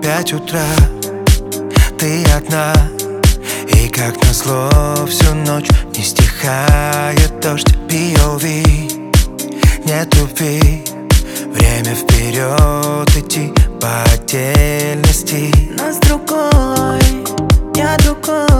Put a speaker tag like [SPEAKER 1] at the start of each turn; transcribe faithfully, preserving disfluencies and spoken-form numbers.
[SPEAKER 1] пять утра, ты одна, и как назло всю ночь не стихает дождь. пи о ви, нет любви, время вперед идти по отдельности.
[SPEAKER 2] Нас другой, я другой.